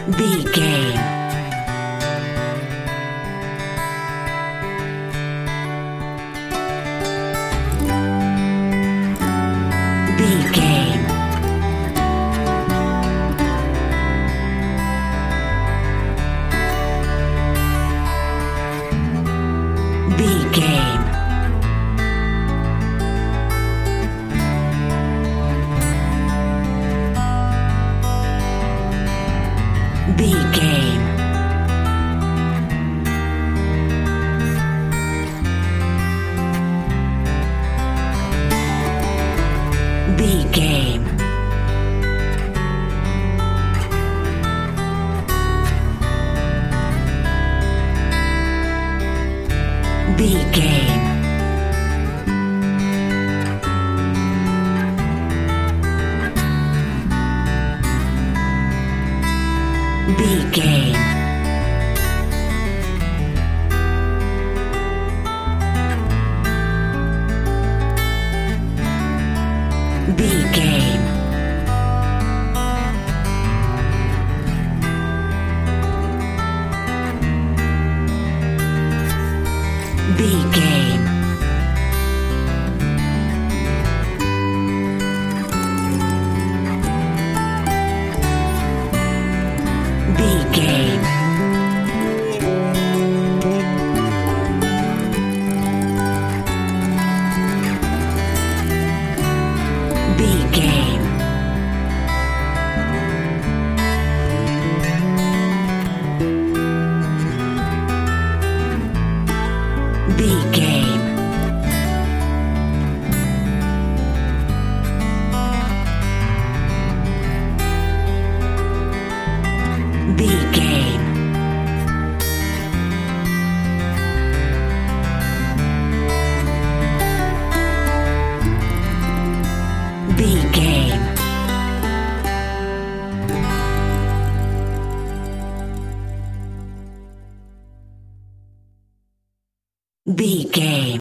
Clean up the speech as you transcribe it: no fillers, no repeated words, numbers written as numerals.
B game. B game. B game. B game. B game. B game. B game. B game. B game. B game. B game. B game. B game. B game. B game.